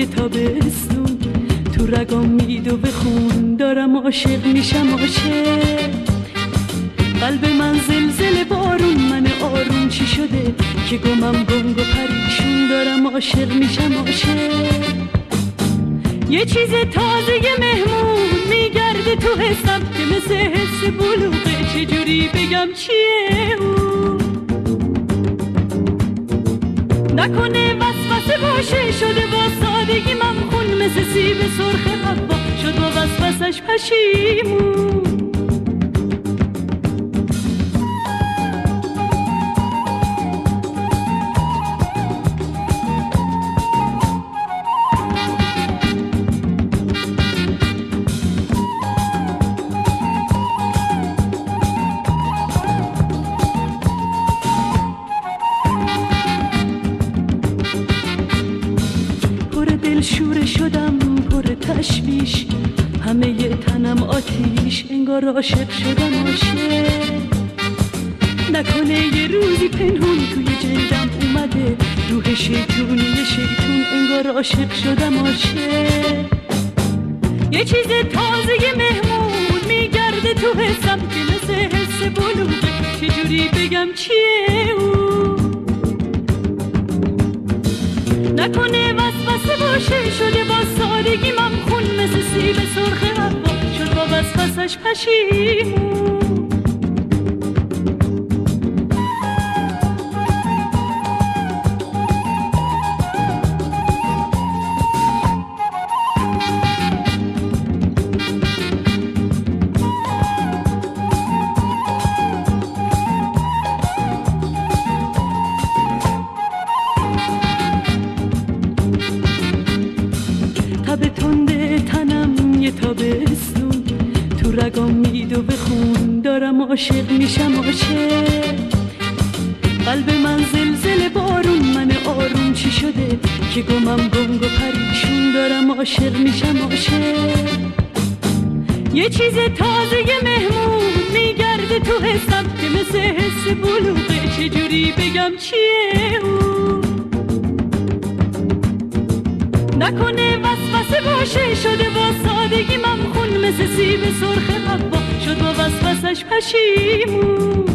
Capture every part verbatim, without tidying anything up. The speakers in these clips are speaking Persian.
یه تابستون تو رگام میدو به خون، دارم عاشق میشم عاشق. قلب من زلزله بارون، من آروم چی شده که گمم گنگ و پریشون، دارم عاشق میشم عاشق. یه چیز تازه مهمون میگرده تو حسم که مثل حس بلوغه، چجوری بگم چیه اون؟ نکنه وسوسه باشه، شده با سادگی ممخون، مثل سیب سرخ حوا شد با وسوسش پشیمون. شوره شدم پر تشویش، همه ی تنم آتیش، انگار عاشق شدم عاشق. نکنه یه روزی پنهون توی جلدم اومده روح شیطونی شیطون، انگار عاشق شدم عاشق. یه چیز تازه مهمون میگرده تو حسم که مثل حس بلوغه، چجوری بگم چیه اون؟ نکنه وسوسه باشه، شده با سادگی ممخون، مثل سیب سرخ حوا شد با وسوسش پشیمون. تب تنده تنم یه تابستون تو رگام میدو به خون، دارم عاشق میشم عاشق. قلب من زلزله بارون، من آروم چی شده که گمم گنگ و پریشون، دارم عاشق میشم عاشق. یه چیز تازه مهمون میگرده تو حسم که مثل حس بلوغه، چجوری بگم چیه اون؟ نکنه وسوسه باشه، شده با سادگی ممخون، مثل سیب سرخ حوا شد با وسوسش پشیمون.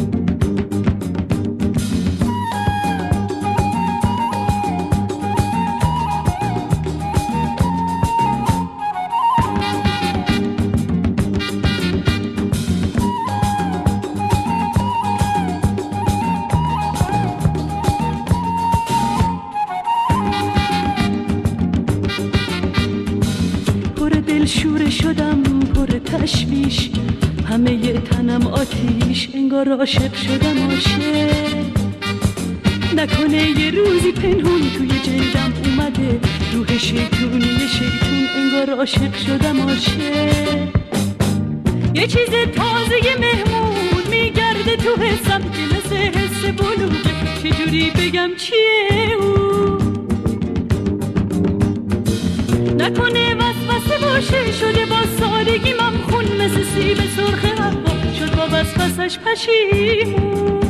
شوره شدم پر تشویش، همه ی تنم آتیش، انگار عاشق شدم عاشق. نکنه یه روزی پنهون توی جلدم اومده روح شیطونی شیطون، انگار عاشق شدم عاشق. یه چیز تازه مهمون میگرده تو حسم که مثل حس بلوغه، چجوری بگم چیه اون؟ نکنه وسوسه باشه، شده با سادگی ممخون، مثل سیب سرخ حوا شد با وسوسش پشیمون.